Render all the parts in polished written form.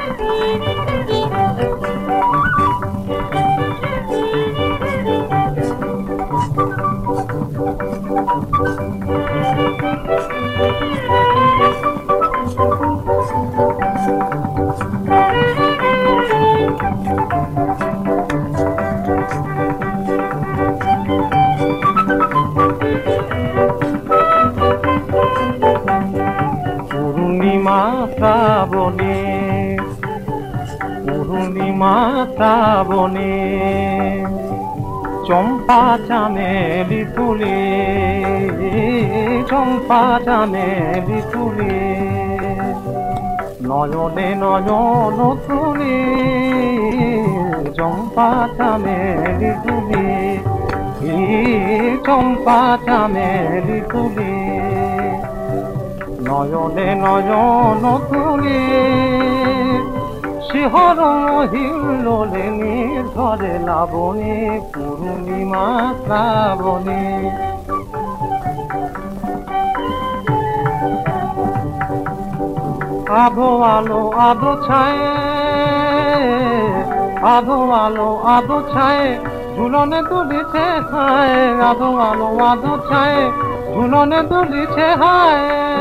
শ্রাবণে পূর্ণিমা শ্রাবণে চম্পা চামেলি তুলে চম্পা চামেলি তুলে নয়নে নয়ন তুলে চম্পা চামেলি তুলে চম্পা চামেলি তুলে নয়নে নয়ন তুলে শিহর হিল্লোলে নির্ঝরে লাবণে পূর্ণিমা শ্রাবণে আধো আলো আধো ছায়ে আধো আলো আধো ছায়ে ঝুলনে দুলিছে হায় আধো আলো আধো ছায়ে ঝুলনে দুলিছে হায়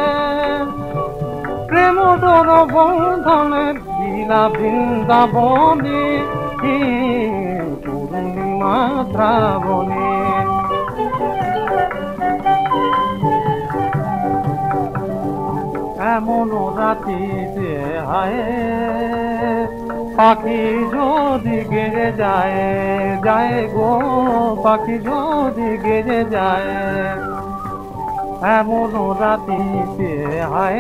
প্রেম ডোর বন্ধনের লীলা বৃন্দাবনে পূর্ণিমা শ্রাবণে এমন রাতিতে হায় পাখি যদি গেড়ে যায় যায় গো পাখি যদি গেড়ে যায় এমন রাতিতে হায়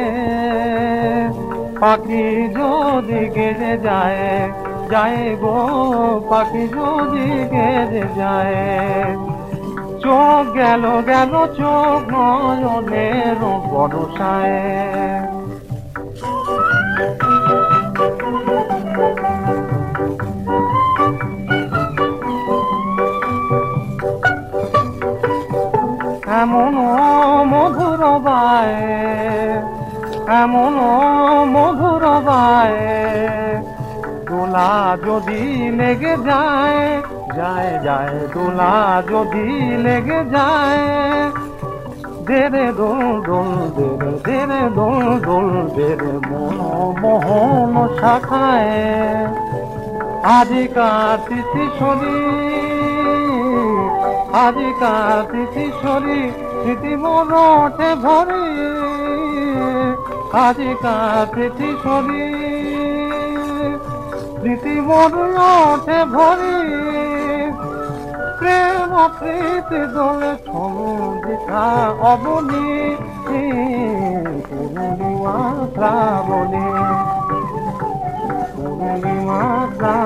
পাখি যদি গেড়ে যায় যায় গো পাখি যদি গেড়ে যায় চোখ গেল গেল চোখ নয়নের বরসায় এমন মধুর বায় এমন মধুর বায় দোলা যদি লেগে যায় যায় যায় দোলা যদি লেগে যায় দেরে দোল দোল দেরে দেরে দোল দোল দেরে মন মোহন শাখায় আজিকার তিথিশ্বরী আজিকার তিথিশ্বরী স্মৃতি মন ওঠে ভরে আজিকার তিথিশ্বরী স্মৃতি মন ওঠে ভরে প্রেম প্রীতি দোলে ছন্দিকা অবনী পূর্ণিমা শ্রাবণে পূর্ণিমা